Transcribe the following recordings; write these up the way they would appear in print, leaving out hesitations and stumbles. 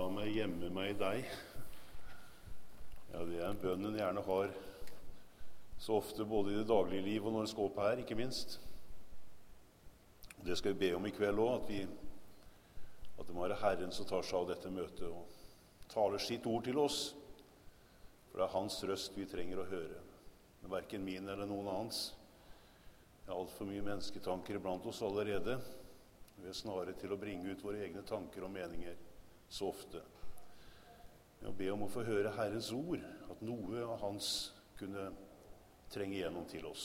La meg gjemme meg i deg. Ja, det er en bønn en gjerne har så ofte, både i det daglige liv og når en skal opp her, ikke minst. Det skal vi be om i kveld også, at det må være Herren som tar seg av dette møtet og taler sitt ord til oss. For det er hans røst vi trenger å høre. Det er hverken min eller noen annens. Det er alt for mye mennesketanker blant oss allerede. Vi er snarere til å bringe ut våre egne tanker og meninger så ofte. Jeg ber om å få høre Herrens ord, at noe av hans kunne trenge igjennom til oss.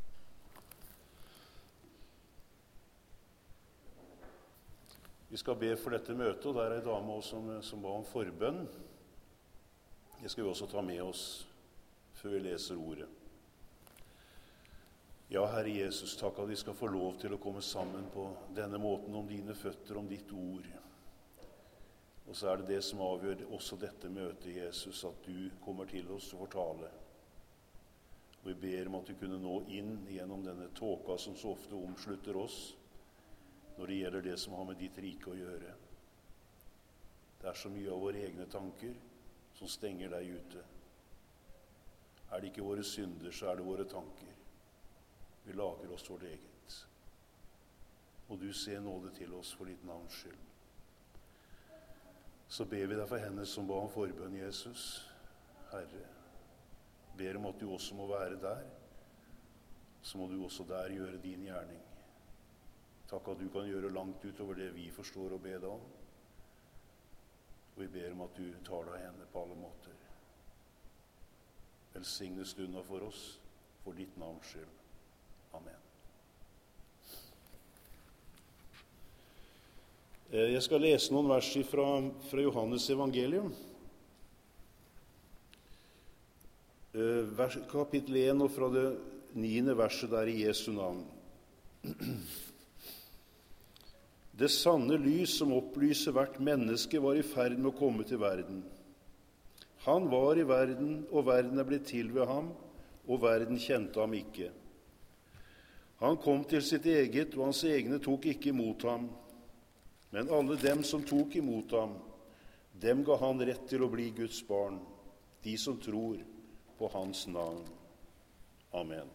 Vi skal be for dette møtet, og der er en dame også som ba om forbønn. Det skal vi også ta med oss før vi leser ordet. Ja, Herre Jesus, takk at vi skal få lov til å komme sammen på denne måten om dine føtter, om ditt ord. Og så er det det som avgjør også dette møtet, Jesus, at du kommer til oss og får tale. Og vi ber om at du kunne nå inn gjennom denne tåka som så ofte omslutter oss, når det gjelder det som har med ditt rike å gjøre. Det er så mye av våre egne tanker som stenger deg ute. Er det ikke våre synder, så er det våre tanker. Vi lager oss vårt eget. Og du ser nåde til oss for ditt navns skyld. Så ber vi deg for henne som ba om forbønn, Jesus. Herre, ber om at du også må være der. Så må du også der gjøre din gjerning. Takk at du kan gjøre langt utover det vi forstår og be deg om. Og vi ber om at du tar deg henne på alle måter. Velsigne stunda for oss, for ditt navns skyld. Amen. Jeg skal lese noen vers fra Johannes evangelium. Kapittel 1 og fra det 9. verset der i Jesu navn. Det sanne lys som opplyser hvert menneske var i ferd med å komme til verden. Han var i verden, og verden er blitt til ved ham, og verden kjente ham ikke. Han kom til sitt eget, og hans egne tok ikke imot ham. Men alle dem som tok imot ham, dem ga han rett til å bli Guds barn, de som tror på hans navn. Amen.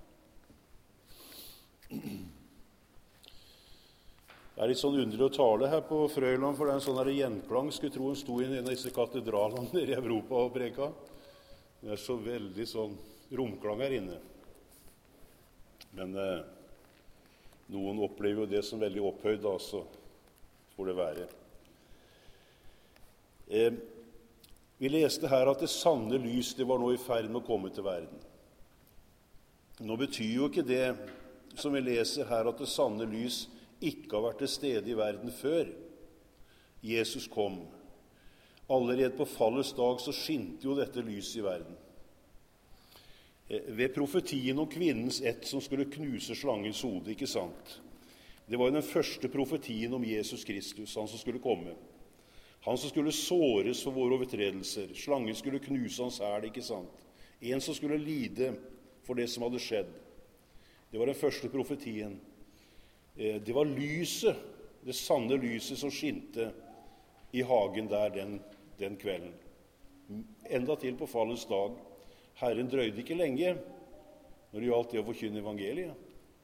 Det er litt sånn underlig å tale her på Frøyland, for det er en sånn gjenklang. Skulle tro hun sto i en av disse katedralene nede i Europa og preka. Det er så veldig sånn romklang her inne. Men noen opplever jo det som veldig opphøyd, da, så får det være. Vi leste her at det sanne lys, det var nå i ferd med å komme til verden. Nå betyr jo ikke det som vi leser her, at det sanne lys ikke har vært til stede i verden før Jesus kom. Allerede på fallets dag så skinte jo dette lyset i verden. Ved profetien om kvinnens ett som skulle knuse slangens hode, ikke sant? Det var jo den første profetien om Jesus Kristus, han som skulle komme. Han som skulle såres for våre overtredelser. Slangen skulle knuse hans hæl, ikke sant? En som skulle lide for det som hadde skjedd. Det var den første profetien. Det var lyset, det sanne lyset som skinte i hagen der den kvelden. Enda til på fallets dag. Herren drøyde ikke lenge når det gjaldt det å forkynne evangeliet.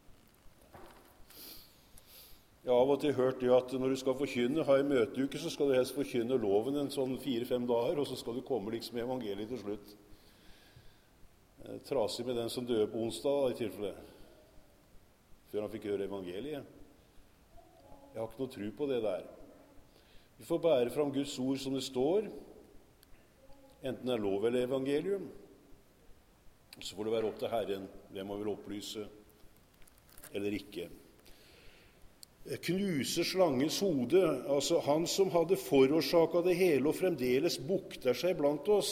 Jeg har av og til hørt det at når du skal forkynne, ha en møteuke, så skal du helst forkynne loven en sånn 4-5 dager, og så skal du komme liksom med evangeliet til slutt. Trasig med den som døde på onsdag, i tilfelle. Før han fikk høre evangeliet. Jeg har ikke noe tro på det der. Vi får bære fram Guds ord som det står, enten det er lov eller evangelium. Så får det være opp til Herren hvem man vil opplyse eller ikke. Knuse slangens hode, altså han som hadde forårsaket det hele og fremdeles bukter seg blant oss.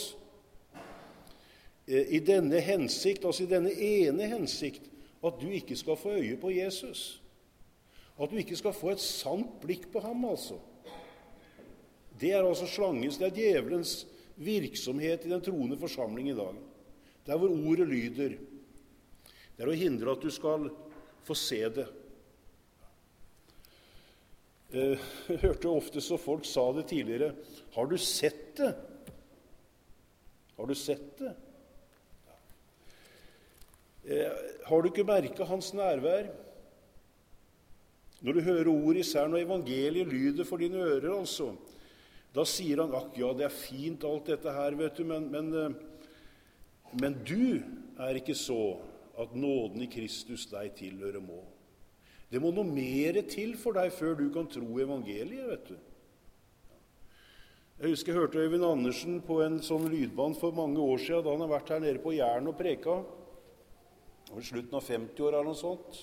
I denne hensikt, altså i denne ene hensikt, at du ikke skal få øye på Jesus. At du ikke skal få et sant blikk på ham, altså. Det er altså slangens, det er djevelens virksomhet i den troende forsamling i dag. Der hvor ordet lyder. Det er å hindre at du skal få se det. Jeg hørte ofte så folk sa det tidligere. Har du sett det? Har du sett det? Har du ikke merket hans nærvær? Når du hører ord, især når evangeliet lyder for dine ører, altså, da sier han, ja, det er fint alt dette her, vet du, men du er ikke så at nåden i Kristus deg tilhører må. Det må noe mer til for deg før du kan tro evangeliet, vet du. Jeg husker jeg hørte Øyvind Andersen på en sånn lydband for mange år siden, da han har vært her nede på Jæren og preka. Det var i slutten av 50 år eller noe sånt.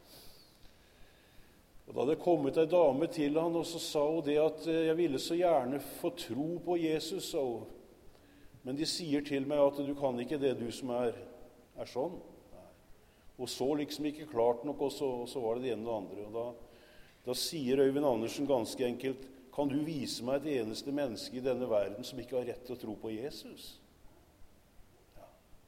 Og da hadde det kommet en dame til han, og så sa hun det at jeg ville så gjerne få tro på Jesus, sa hun. Men de sier til meg at du kan ikke det, du som er sånn. Og så liksom ikke klart nok, og så var det det ene og det andre. Og da sier Øyvind Andersen ganske enkelt, kan du vise meg et eneste menneske i denne verden som ikke har rett til å tro på Jesus? Ja.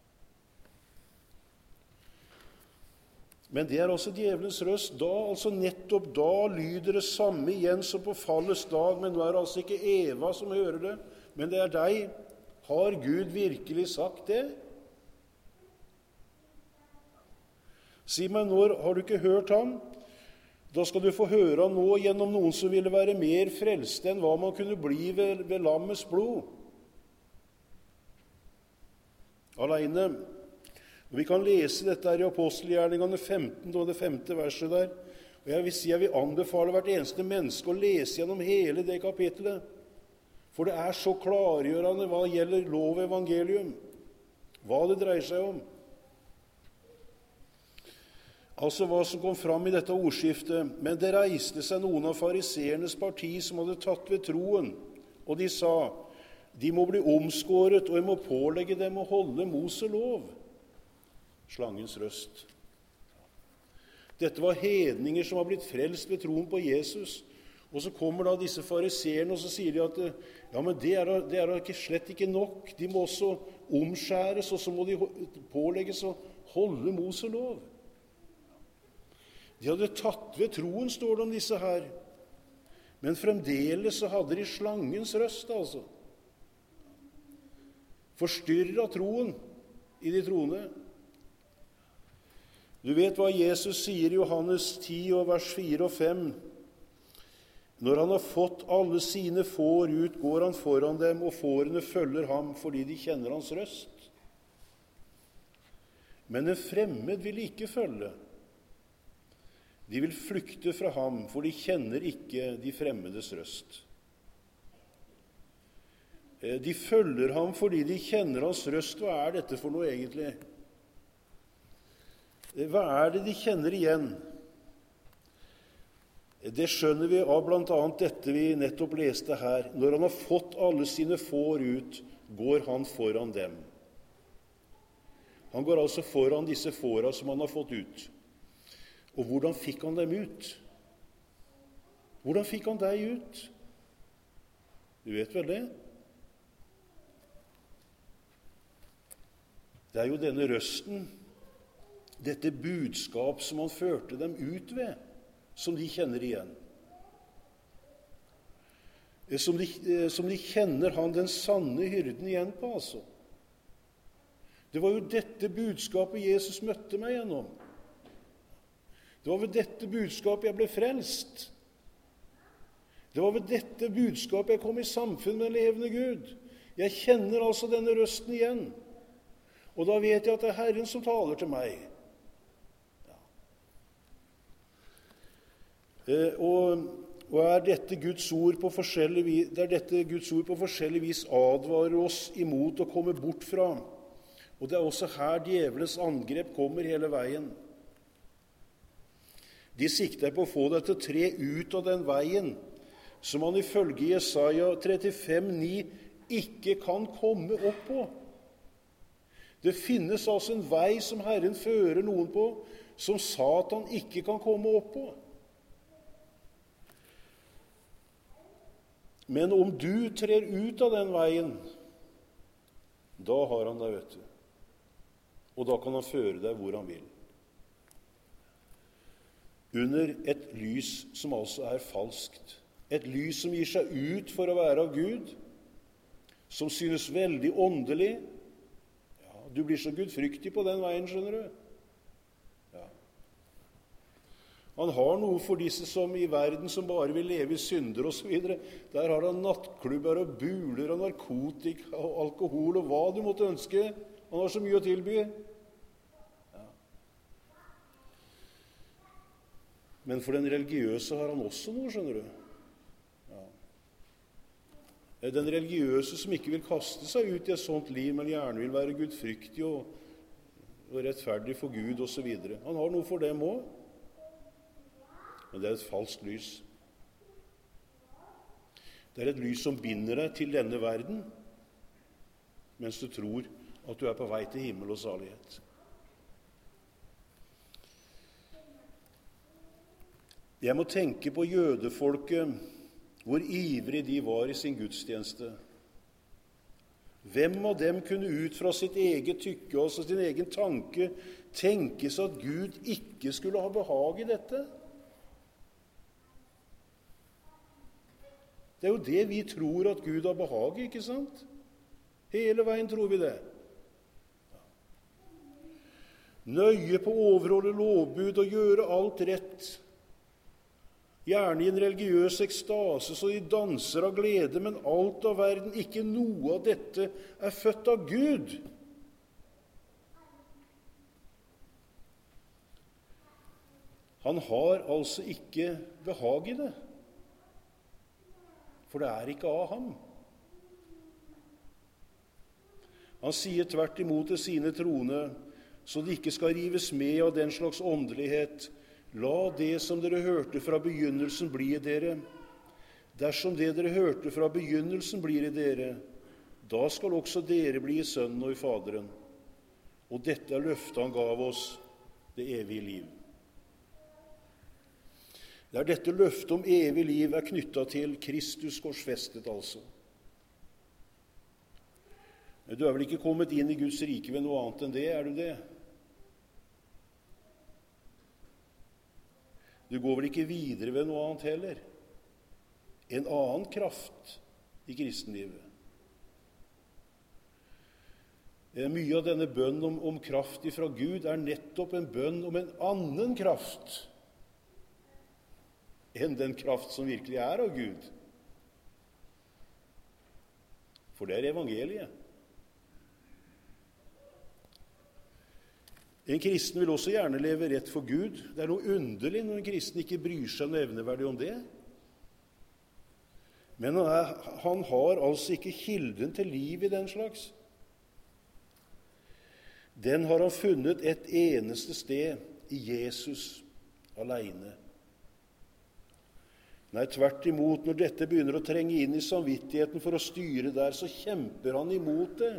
Men det er altså djevelens røst. Nettopp da lyder det samme igjen som på fallets dag, men nå er det altså ikke Eva som hører det, men det er deg. Har Gud virkelig sagt det? Si meg, når har du ikke hørt ham? Da skal du få høre ham nå gjennom noen som ville være mer frelste enn hva man kunne bli ved lammets blod. Alene. Vi kan lese dette her i Apostelgjerningene 15, og det 5. verset der. Og jeg vil anbefale hvert eneste menneske å lese gjennom hele det kapittelet. For det er så klargjørende hva gjelder lov og evangelium, hva det dreier seg om. Altså hva som kom fram i dette ordskiftet. Men det reiste seg noen av fariseernes parti som hadde tatt ved troen, og de sa, de må bli omskåret, og jeg må pålegge dem å holde Mose lov. Slangens røst. Dette var hedninger som var blitt frelst ved troen på Jesus. Og så kommer da disse fariseerne, og så sier de at ja, men det er ikke, slett ikke nok. De må også omskjæres, og så må de pålegges å holde Mose lov. De hadde tatt ved troen, står det om disse her. Men fremdeles så hadde de slangens røst, altså. Forstyrret troen i de troende. Du vet hva Jesus sier i Johannes 10, og vers 4 og 5. Når han har fått alle sine får ut, går han foran dem, og fårene følger ham fordi de kjenner hans røst. Men en fremmed vil ikke følge. De vil flykte fra ham, for de kjenner ikke de fremmedes røst. De følger ham fordi de kjenner hans røst. Hva er dette for noe egentlig? Hva er det de kjenner igjen? Det skjønner vi av blant annet dette vi nettopp leste her. Når han har fått alle sine får ut, går han foran dem. Han går altså foran disse fåra som han har fått ut. Og hvordan fikk han dem ut? Hvordan fikk han deg ut? Du vet vel det? Det er jo denne røsten, dette budskap som han førte dem ut ved, som de kjenner igjen. Som de kjenner han den sanne hyrden igjen på, altså. Det var jo dette budskapet Jesus møtte meg gjennom. Det var ved dette budskapet jeg ble frelst. Det var ved dette budskapet jeg kom i samfunn med den levende Gud. Jeg kjenner altså denne røsten igjen. Og da vet jeg at det er Herren som taler til meg. Ja. Og er dette Guds ord på forskjellig vis advarer oss imot å komme bort fra. Og det er også her djevelens angrep kommer hele veien. De sikter på å få deg til å tre ut av den veien som man ifølge Jesaja 35,9 ikke kan komme opp på. Det finnes altså en vei som Herren fører noen på, som Satan ikke kan komme opp på. Men om du trer ut av den veien, da har han deg, vet du. Og da kan han føre deg hvor han vil. under et lys som altså er falskt. Et lys som gir seg ut for å være av Gud, som synes veldig åndelig. Ja, du blir så gudfryktig på den veien, skjønner du. Ja. Han har noe for disse som i verden som bare vil leve i synder og så videre. Der har han nattklubber og buler og narkotika og alkohol og hva du måtte ønske. Han har så mye å tilby. Ja. Men for den religiøse har han også noe, skjønner du. Ja. Den religiøse som ikke vil kaste seg ut i et sånt liv, men gjerne vil være gudfryktig og rettferdig for Gud og så videre. Han har noe for dem også. Men det er et falskt lys. Det er et lys som binder deg til denne verden, mens du tror at du er på vei til himmel og salighet. Jeg må tenke på jødefolket, hvor ivrig de var i sin gudstjeneste. Hvem av dem kunne ut fra sitt eget tykke og sin egen tanke tenke seg at Gud ikke skulle ha behag i dette? Det er jo det vi tror at Gud har behag i, ikke sant? Hele veien tror vi det. Nøye på å overholde lovbud og gjøre alt rett. Gjerne i en religiøs ekstase, så de danser av glede, men alt av verden, ikke noe av dette er født av Gud. Han har altså ikke behag i det. For det er ikke av ham. Han sier tvert imot til sine troende, så de ikke skal rives med av den slags åndelighet. La det som dere hørte fra begynnelsen bli i dere. Dersom det dere hørte fra begynnelsen blir i dere, da skal også dere bli i Sønnen og i Faderen. Og dette er løftet han gav oss, det evige liv. Det er dette løftet om evig liv er knyttet til Kristus korsfestet, altså. Men du er vel ikke kommet inn i Guds rike ved noe annet enn det, er du det? Du går vel ikke videre ved noe annet heller? En annen kraft i kristenlivet. Mye av denne bønnen om kraft ifra Gud er nettopp en bønn om en annen kraft enn den kraft som virkelig er av Gud. For det er evangeliet. En kristen vil også gjerne leve rett for Gud. Det er noe underlig når en kristen ikke bryr seg nevneverdig om det. Men han har altså ikke kilden til liv i den slags. Den har han funnet et eneste sted, i Jesus alene. Nei, tvert imot, når dette begynner å trenge inn i samvittigheten for å styre der, så kjemper han imot det.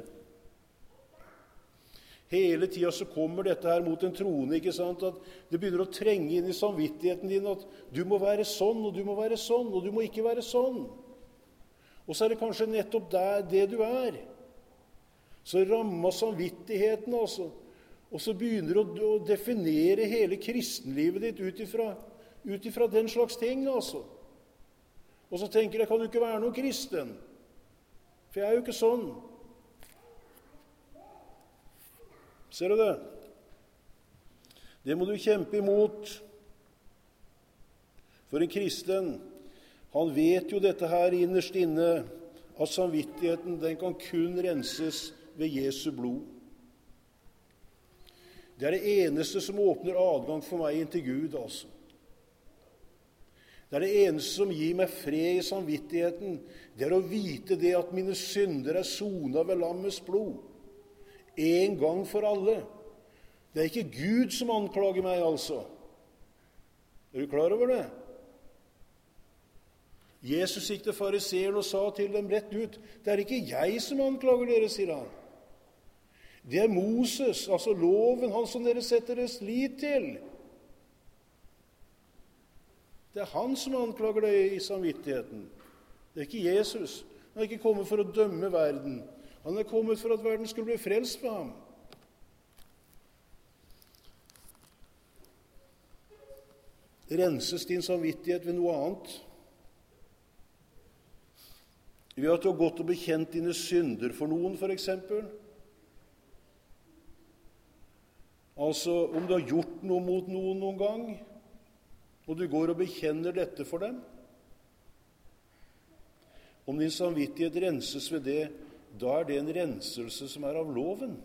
Hele tiden så kommer dette her mot en troende, ikke sant? At det begynner å trenge inn i samvittigheten din at du må være sånn, og du må være sånn, og du må ikke være sånn. Og så er det kanskje nettopp det du er. Så rammer samvittigheten, altså. Og så begynner du å definere hele kristenlivet ditt ut ifra den slags ting, altså. Og så tenker jeg, kan du ikke være noen kristen? For jeg er jo ikke sånn. Ser du det? Det må du kjempe imot. For en kristen, han vet jo dette her innerst inne, at samvittigheten, den kan kun renses ved Jesu blod. Det er det eneste som åpner adgang for meg inn til Gud, altså. Det er det eneste som gir meg fred i samvittigheten. Det er å vite det at mine synder er sonet ved lammets blod. En gang for alle. Det er ikke Gud som anklager meg, altså. Er du klar over det? Jesus gikk til fariseerne og sa til dem rett ut, det er ikke jeg som anklager dere, sier han. Det er Moses, altså loven, han som dere setter deres lit til. Det er han som anklager deg i samvittigheten. Det er ikke Jesus. Han er ikke kommet for å dømme verden. Han er kommet for at verden skulle bli frelst for ham. Renses din samvittighet ved noe annet? Ved at du har gått og bekjent dine synder for noen, for eksempel. Altså, om du har gjort noe mot noen gang, og du går og bekjenner dette for dem. Om din samvittighet renses ved det, da er det en renselse som er av loven.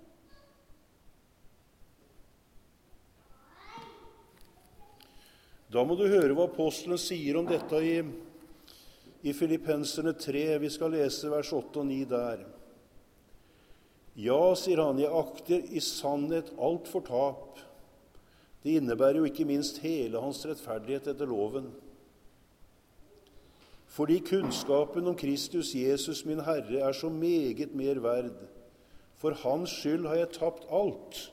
Da må du høre hva apostelen sier om dette i Filippenserne 3. Vi skal lese vers 8 og 9 der. Ja, sier han, jeg akter i sannhet alt for tap. Det innebærer jo ikke minst hele hans rettferdighet etter loven. Fordi kunnskapen om Kristus Jesus, min Herre, er så meget mer verd. For hans skyld har jeg tapt alt.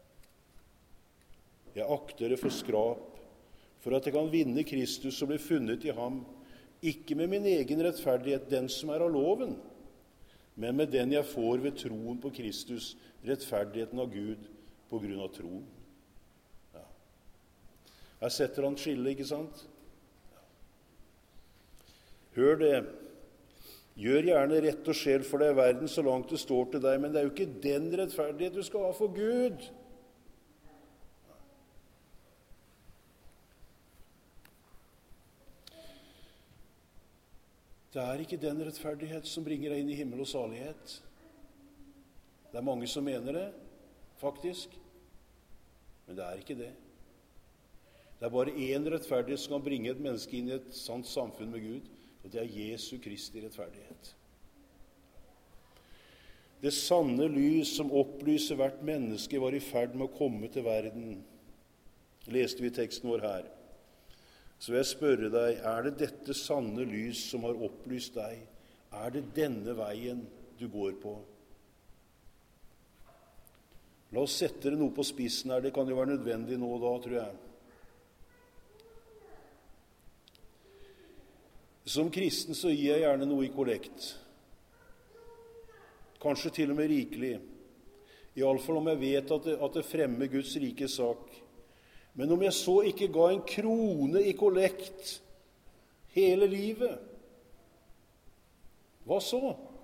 Jeg akter det for skrap, for at jeg kan vinne Kristus og bli funnet i ham, ikke med min egen rettferdighet, den som er av loven, men med den jeg får ved troen på Kristus, rettferdigheten av Gud på grunn av troen. Ja. Her setter han skille, ikke sant? Ja. Hør det. Gjør gjerne rett og sjel for deg i verden så langt det står til deg, men det er jo ikke den rettferdighet du skal ha for Gud. Det er ikke den rettferdighet som bringer deg inn i himmel og salighet. Det er mange som mener det, faktisk. Men det er ikke det. Det er bare én rettferdighet som kan bringe et menneske inn i et sant samfunn med Gud, og det er Jesu Kristi rettferdighet. Det sanne lys som opplyser hvert menneske var i ferd med å komme til verden. Leste vi teksten vår her. Så vil jeg spørre deg, er det dette sanne lys som har opplyst deg? Er det denne veien du går på? La oss sette det noe på spissen her. Det kan jo være nødvendig nå og da, tror jeg. Som kristen så gir jeg gjerne noe i kollekt. Kanskje til og med rikelig. I alle fall om jeg vet at det fremmer Guds rike sak. Men om jeg så ikke ga en krone i kollekt hele livet, hva så?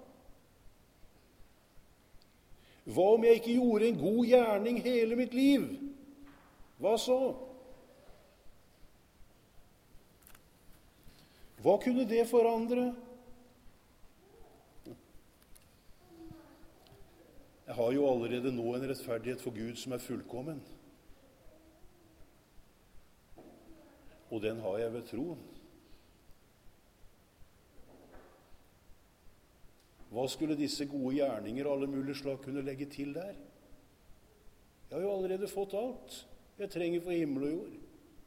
Hva om jeg ikke gjorde en god gjerning hele mitt liv? Hva så? Hva kunne det forandre? Jeg har jo allerede nå en rettferdighet for Gud som er fullkommen. Og den har jeg ved troen. Hva skulle disse gode gjerninger og alle mulige slag kunne legge til der? Jeg har jo allerede fått alt jeg trenger for himmel og jord.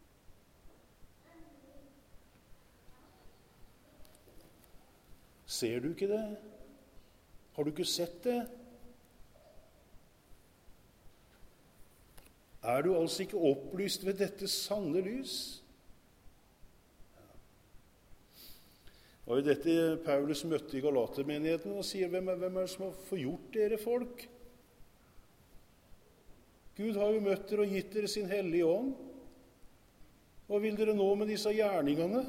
Ser du ikke det? Har du ikke sett det? Er du altså ikke opplyst ved dette sanne lys? Det var jo dette Paulus møtte i Galatermenigheten og sier, hvem er det som har forgjort dere folk? Gud har jo møtt dere og gitt dere sin hellige ånd. Hva vil dere nå med disse gjerningene?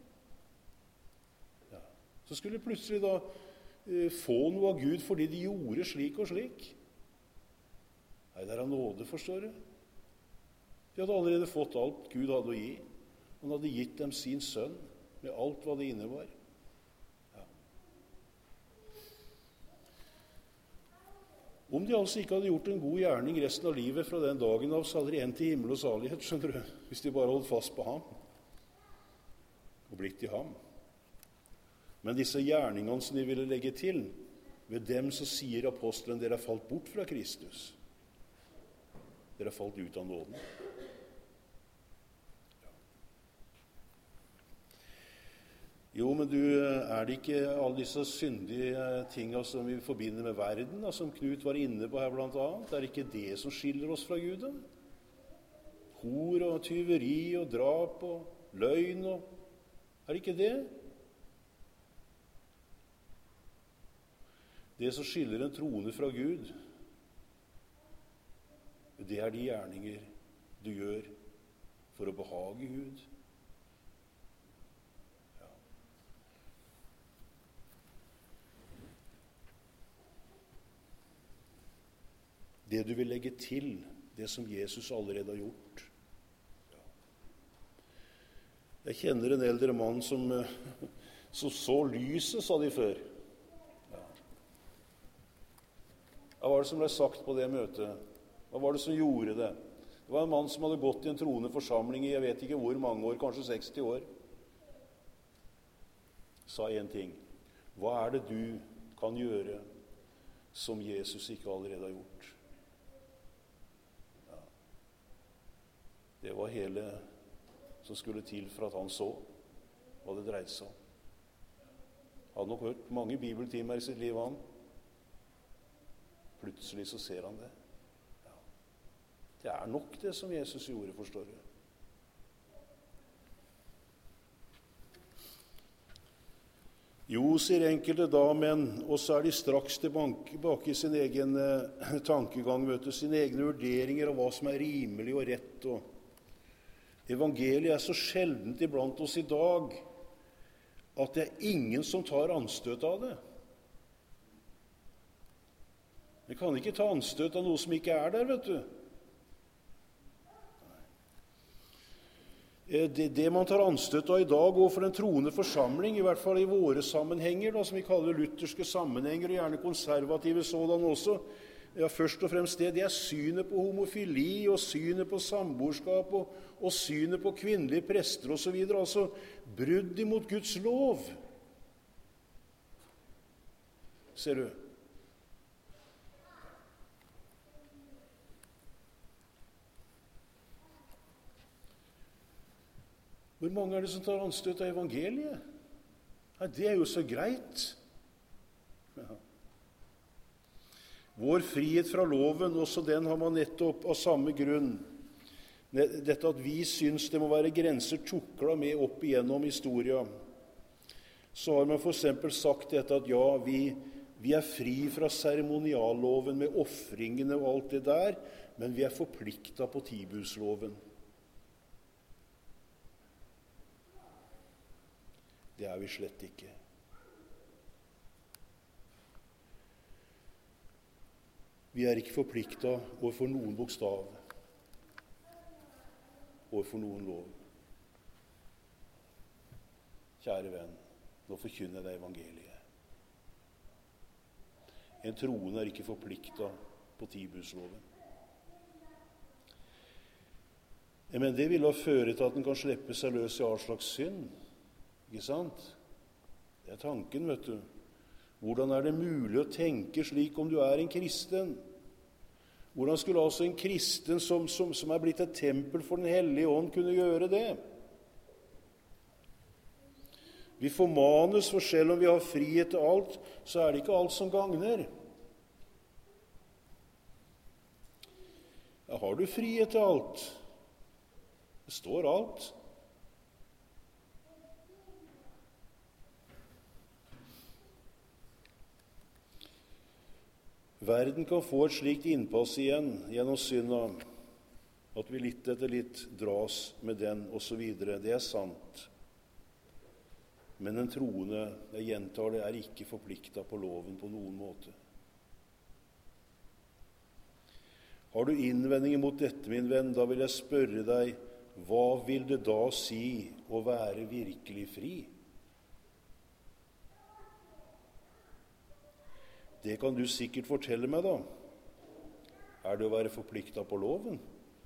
Ja. Så skulle de plutselig da få noe av Gud fordi de gjorde slik og slik. Nei, det er av nåde, forstår du. De hadde allerede fått alt Gud hadde å gi. Han hadde gitt dem sin sønn med alt hva det innebar. Om de altså ikke hadde gjort en god gjerning resten av livet fra den dagen av, så hadde de endt i himmel og salighet, skjønner du, hvis de bare holdt fast på ham og blitt i ham. Men disse gjerningene som de ville legge til, ved dem så sier apostelen, dere har falt bort fra Kristus. Dere har falt ut av nåden. Jo, men du, er det ikke alle disse syndige tingene som vi forbinder med verden, da, som Knut var inne på her blant annet? Er det ikke det som skiller oss fra Gud? Da? Hor og tyveri og drap og løgn og... Er det ikke det? Det som skiller en troende fra Gud, det er de gjerninger du gjør for å behage Gud. Ja. Det du vil legge til, det som Jesus allerede har gjort. Ja. Jeg kjenner en eldre mann som så lyset, sa de før. Hva var det som ble sagt på det møtet? Hva var det som gjorde det? Det var en mann som hadde gått i en troende forsamling i jeg vet ikke hvor mange år, kanskje 60 år. Sa en ting. Hva er det du kan gjøre som Jesus ikke allerede har gjort? Ja. Det var hele som skulle til for at han så hva det dreide seg om. Han hadde nok hørt mange bibeltimer i sitt liv, han. Plutselig så ser han det. Ja. Det er nok det som Jesus gjorde, forstår du. Jo, sier enkelte da, men og så er de straks tilbake i sin egen tankegang, sine egne vurderinger av hva som er rimelig og rett. Og evangeliet er så sjeldent iblant oss i dag at det er ingen som tar anstøt av det. Vi kan ikke ta anstøt av noe som ikke er der, vet du. Det man tar anstøt av i dag, og for en troende forsamling, i hvert fall i våre sammenhenger, da, som vi kaller lutherske sammenhenger, og gjerne konservative sådan også, ja, først og fremst det er synet på homofili, og synet på samboerskap, og synet på kvinnelige prester, og så videre. Altså, brudd imot Guds lov. Ser du? Hvor mange er det som tar anstøt av evangeliet? Ja, det er jo så greit. Ja. Vår frihet fra loven, også den har man nettopp av samme grunn. Dette at vi syns det må være grenser tukla med opp igjennom historia. Så har man for eksempel sagt dette at ja, vi er fri fra seremonialloven med offringene og alt det der, men vi er forplikta på tibudsloven. Det er vi slett ikke. Vi er ikke forplikta overfor noen bokstav, overfor noen lov. Kjære venn, nå forkynner jeg deg evangeliet. En troende er ikke forplikta på tibudsloven. Men det vil da føre til at den kan slippe seg løs i all slags synd. Ikke sant? Det er tanken, vet du. Hvordan er det mulig å tenke slik om du er en kristen? Hvordan skulle altså en kristen som er blitt et tempel for den hellige ånd kunne gjøre det? Vi formanes, for selv om vi har frihet til alt, så er det ikke alt som gagner. Ja, har du frihet til alt? Det står alt. Verden kan få et slikt innpass igjen gjennom synda, at vi litt etter litt dras med den og så videre. Det er sant. Men en troende, jeg gjentar det, er ikke forplikta på loven på noen måte. Har du innvendinger mot dette, min venn, da vil jeg spørre deg, hva vil det da si å være virkelig fri? Det kan du sikkert fortelle meg, da. Er det å være forplikta på loven?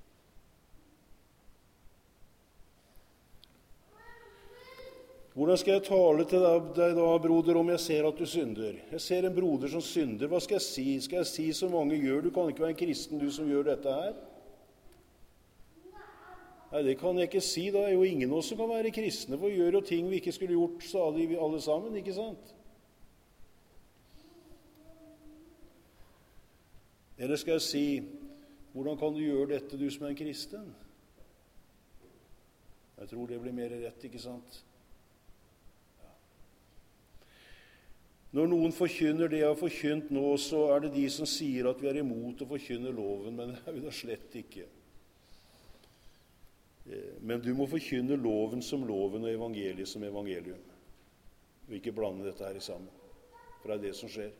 Hvordan skal jeg tale til deg da, broder, om jeg ser at du synder? Jeg ser en broder som synder. Hva skal jeg si? Skal jeg si som mange gjør? Du kan ikke være en kristen, du som gjør dette her. Nei, det kan jeg ikke si. Da er jo ingen av oss som kan være kristne, for vi gjør jo ting vi ikke skulle gjort, sa de alle sammen, ikke sant? Eller skal jeg si, hvordan kan du gjøre dette, du som er en kristen? Jeg tror det blir mer rett, ikke sant? Ja. Når noen forkynner det jeg har forkynt nå, så er det de som sier at vi er imot å forkynne loven, men det er vi da slett ikke. Men du må forkynne loven som loven og evangeliet som evangelium. Og ikke blande dette her sammen. For det er det som skjer.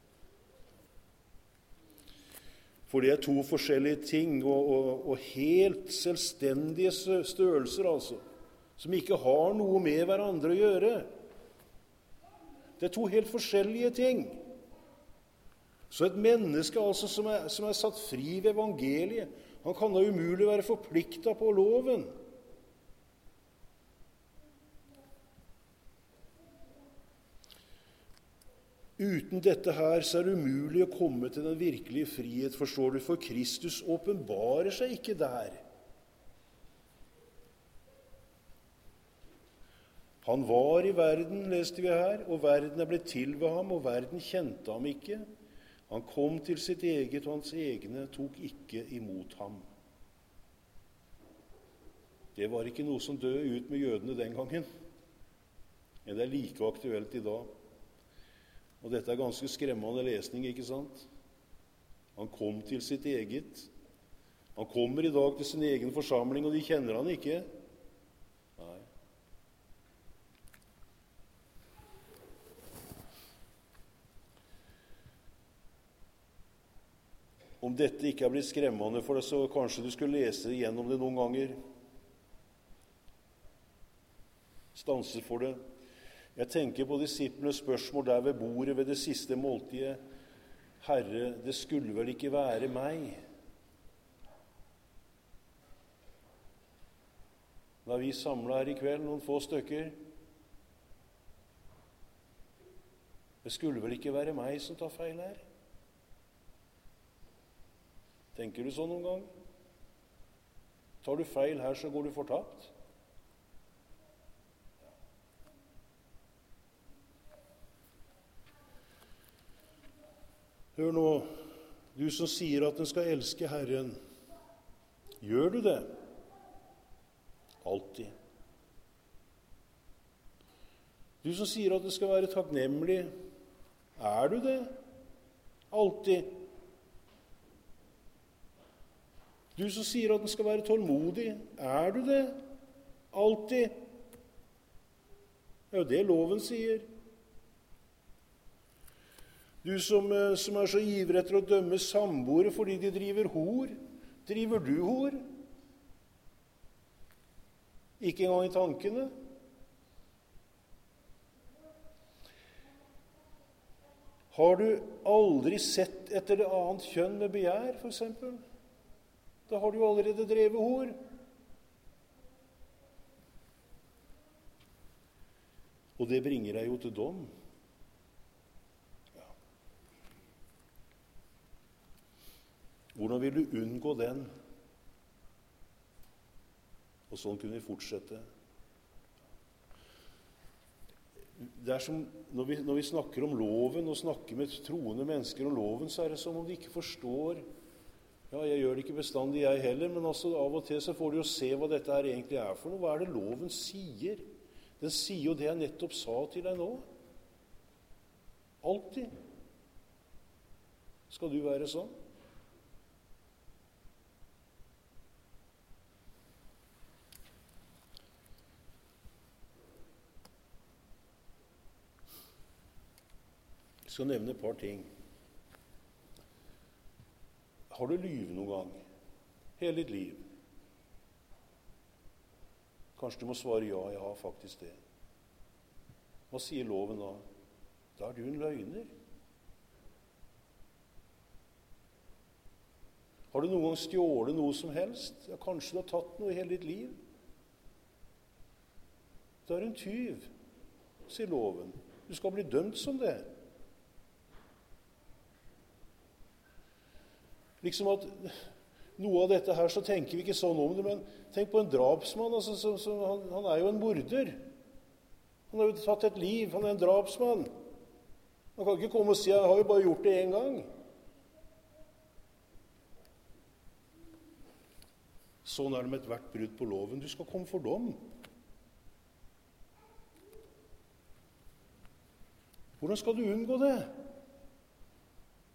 For det er to forskjellige ting, og helt selvstendige størrelser, altså, som ikke har noe med hverandre å gjøre. Det er to helt forskjellige ting. Så et menneske altså, som er satt fri ved evangeliet, han kan da umulig være forpliktet på loven. Uten dette her så er det umulig å komme til den virkelige frihet, forstår du, for Kristus åpenbarer seg ikke der. Han var i verden, leste vi her, og verden er blitt til ved ham, og verden kjente ham ikke. Han kom til sitt eget, og hans egne tok ikke imot ham. Det var ikke noe som døde ut med jødene den gangen, men det er like aktuelt i dag. Og dette er ganske skremmende lesning, ikke sant? Han kom til sitt eget. Han kommer i dag til sin egen forsamling, og de kjenner han ikke. Nei. Om dette ikke er blitt skremmende for deg, så kanskje du skulle lese igjennom det noen ganger. Stanse for det. Jeg tenker på disiplenes spørsmål der ved bordet ved det siste måltidet. Herre, det skulle vel ikke være meg? Da vi samlet her i kveld, noen få stykker, det skulle vel ikke være meg som tar feil her? Tenker du sånn noen gang? Tar du feil her, så går du fortapt. Hør nå, du som sier at den skal elske Herren, gjør du det? Alltid. Du som sier at det skal være takknemlig, er du det? Alltid. Du som sier at den skal være tålmodig, er du det? Alltid. Det er jo det loven sier. Du som er så ivrig etter å dømme samboere fordi de driver hor, driver du hor? Ikke engang i tankene. Har du aldri sett etter det annet kjønn med begjær, for eksempel? Da har du allerede drevet hor. Og det bringer deg jo til dom. Hvordan vil du unngå den? Og sånn kunne vi fortsette. Det er som når vi snakker om loven og snakker med troende mennesker om loven, så er det som om de ikke forstår. Ja, jeg gjør det ikke bestandig, jeg heller, men altså av og til så får du jo se hva dette her egentlig er for noe. Hva er det loven sier? Den sier jo det jeg nettopp sa til deg nå. Alltid. Skal du være sånn? Jeg skal nevne et par ting. Har du lyvet noen gang? Hele ditt liv? Kanskje du må svare ja, jeg har faktisk det. Hva sier loven da? Da er du en løgner. Har du noen gang stjålet noe som helst? Ja, kanskje du har tatt noe i hele ditt liv? Da er du en tyv, sier loven. Du skal bli dømt som det. Liksom at noe av dette her, så tenker vi ikke sånn om det, men tenk på en drapsmann, altså, han er jo en morder. Han har jo tatt et liv, han er en drapsmann. Han kan ikke komme og si, jeg har jo bare gjort det en gang. Sånn er det med ethvert brudd på loven. Du skal komme for dom. Hvordan skal du unngå det?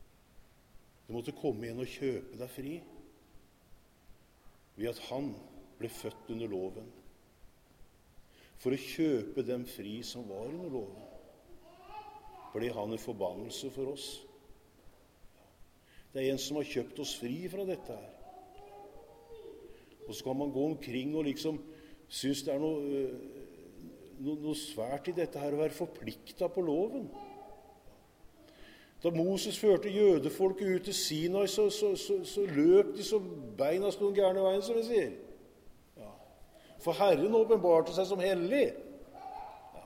Du måtte komme inn og kjøpe deg fri ved at han ble født under loven, for å kjøpe dem fri som var under loven. Ble han en forbannelse for oss? Det er en som har kjøpt oss fri fra dette her. Og så kan man gå omkring og liksom synes det er noe svært i dette her å være forpliktet på loven. Da Moses førte jødefolket ut til Sinai, så løp de så beina sto den gærne veien, som vi sier. Ja. For Herren åpenbarte seg som hellig. Ja.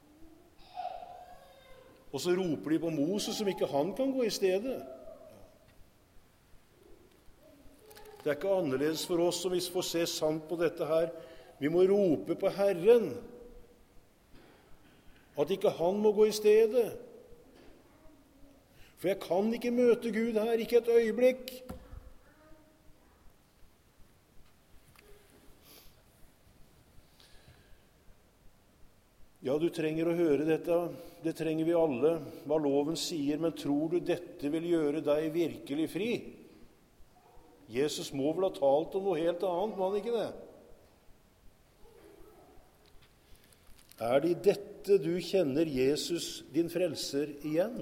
Og så roper de på Moses som ikke han kan gå i stedet. Det er ikke annerledes for oss som vi får se sant på dette her. Vi må rope på Herren, at ikke han må gå i stedet. For jeg kan ikke møte Gud her, ikke et øyeblikk. Ja, du trenger å høre dette. Det trenger vi alle, hva loven sier. Men tror du dette vil gjøre deg virkelig fri? Jesus må vel ha talt om noe helt annet, må han ikke det? Er det i dette du kjenner Jesus, din frelser, igjen?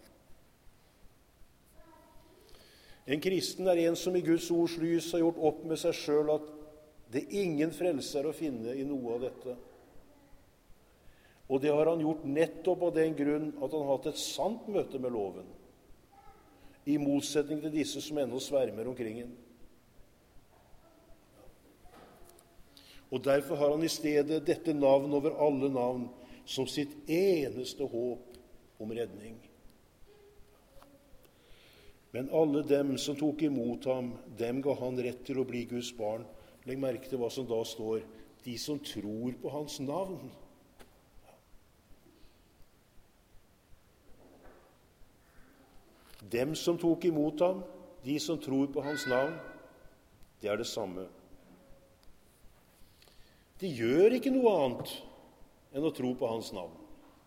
En kristen er en som i Guds ords lys har gjort opp med seg selv at det ingen frelse er å finne i noe av dette. Og det har han gjort nettopp av den grunn at han har hatt et sant møte med loven, i motsetning til disse som ennå svermer omkring den. Og derfor har han i stedet dette navn over alle navn som sitt eneste håp om redning. Men alle dem som tok imot ham, dem ga han rett til å bli Guds barn. Legg merke til hva som da står: de som tror på hans navn. Dem som tok imot ham, de som tror på hans navn, det er det samme. De gjør ikke noe annet enn å tro på hans navn.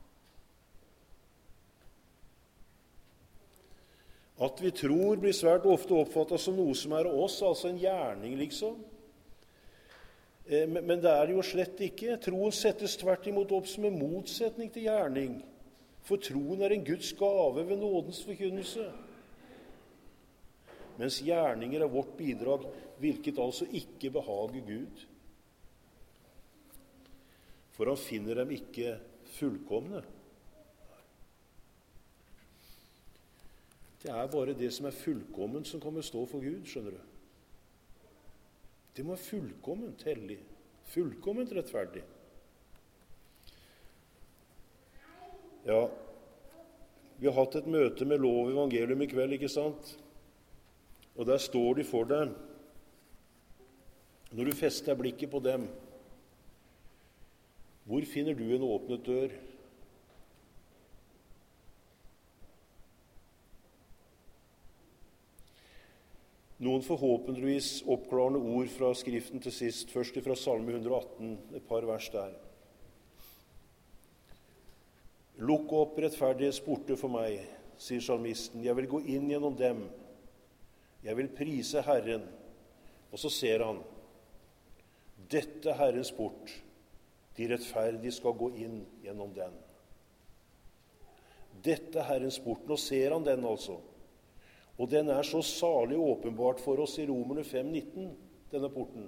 At vi tror blir svært ofte oppfattet som noe som er av oss, altså en gjerning, liksom. Men det er det jo slett ikke. Troen settes tvert imot opp som en motsetning til gjerning. For troen er en Guds gave ved nådens forkynnelse. Mens gjerninger er vårt bidrag, hvilket altså ikke behager Gud. For han finner dem ikke fullkomne. Det er bare det som er fullkomment som kommer stå for Gud, skjønner du. Det må være fullkomment hellig, fullkomment rettferdig. Ja, vi har hatt et møte med lov og evangelium i kveld, ikke sant? Og der står de for deg. Når du fester blikket på dem, hvor finner du en åpnet dør? Noen forhåpentligvis oppklarende ord fra Skriften til sist, først fra Salme 118, et par vers der. Lukk opp rettferdighetsporter for meg, sier salmisten. Jeg vil gå inn gjennom dem. Jeg vil prise Herren. Og så ser han, dette er Herrens port. De rettferdige skal gå inn gjennom den. Dette er Herrens port. Nå ser han den altså. Og den er så salig åpenbart for oss i Romerne 5,19, denne porten.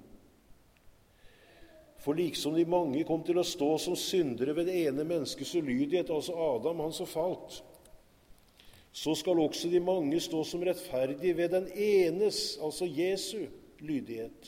For liksom de mange kom til å stå som syndere ved det ene menneskets ulydighet, altså Adam, han som falt, så skal også de mange stå som rettferdige ved den enes, altså Jesu, lydighet.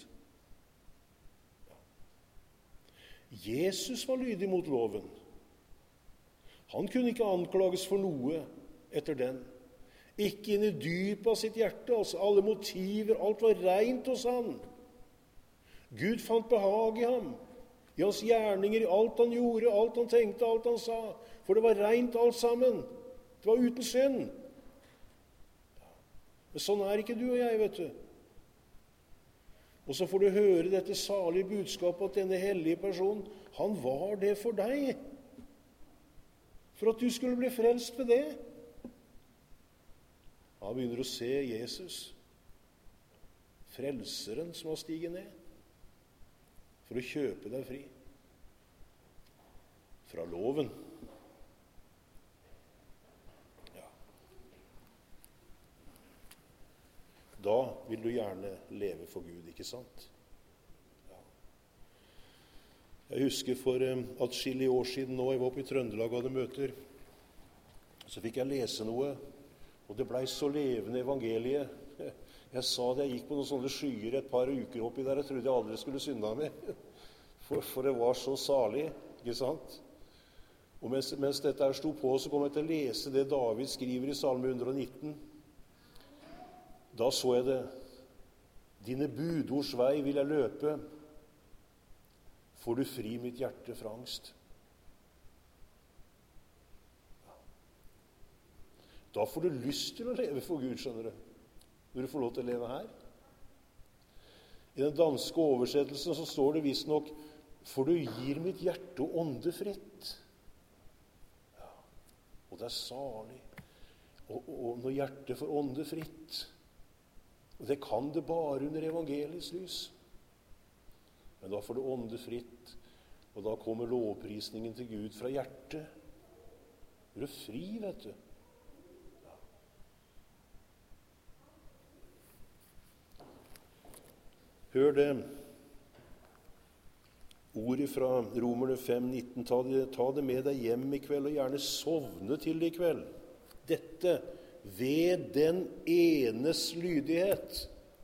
Jesus var lydig mot loven. Han kunne ikke anklages for noe etter den. Ikke inn i dypet av sitt hjerte, altså alle motiver, alt var rent hos han. Gud fant behag i ham, i hans gjerninger, i alt han gjorde, alt han tenkte, alt han sa. For det var rent alt sammen. Det var uten synd. Men sånn er ikke du og jeg, vet du. Og så får du høre dette salige budskapet at denne hellige personen, han var det for deg. For at du skulle bli frelst ved det. Han begynner å se Jesus, frelseren som har stiget ned. for å kjøpe deg fri fra loven. Ja. Da vil du gjerne leve for Gud, ikke sant? Ja. Jeg husker for atskillige år siden nå, jeg var oppe i Trøndelag og hadde møter, så fikk jeg lese noe, og det blei så levende evangeliet. Jeg sa det, jeg gikk på noen sånne skyer et par uker oppi der, jeg trodde jeg aldri skulle synde av meg. For det var så salig, ikke sant? Og mens dette her sto på, så kom jeg til å lese det David skriver i Salme 119. Da så jeg det. Dine budords vei vil jeg løpe. Får du fri mitt hjerte fra angst? Da får du lyst til å leve for Gud, skjønner du. Når du får lov til å leve her. I den danske oversettelsen så står det visstnok for du gir mitt hjerte og ånde fritt. Ja. Og det er salig. Og når hjertet får ånde fritt. Og det kan det bare under evangeliets lys. Men da får du ånde fritt. Og da kommer lovprisningen til Gud fra hjertet. Du er fri, vet du. Hør det. Ordet fra Romerne 5,19. Ta det med deg hjem i kveld, og gjerne sovne til det i kveld. Dette ved den enes lydighet.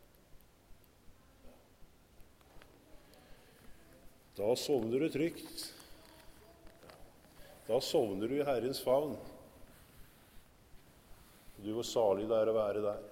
Da sovner du trygt. Da sovner du i Herrens favn. Du var salig der å være der.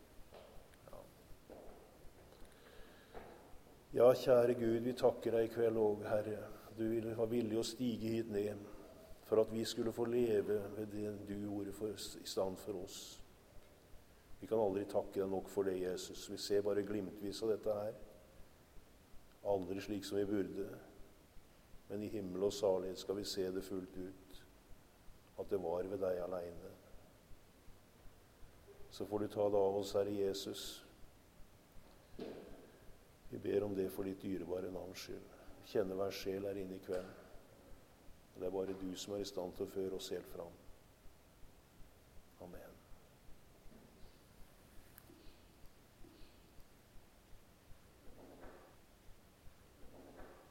Ja, kjære Gud, vi takker deg i kveld òg, Herre. Du var villig å stige hit ned for at vi skulle få leve ved det du gjorde i stand for oss. Vi kan aldri takke deg nok for det, Jesus. Vi ser bare glimtvis av dette her. Aldri slik som vi burde. Men i himmel og salighet skal vi se det fullt ut. At det var ved deg alene. Så får du ta det av oss, Herre Jesus. Vi ber om det for ditt dyrebare navns skyld. Kjenne hver sjel her inne i kveld. Det er bare du som er i stand til å føre oss helt fram.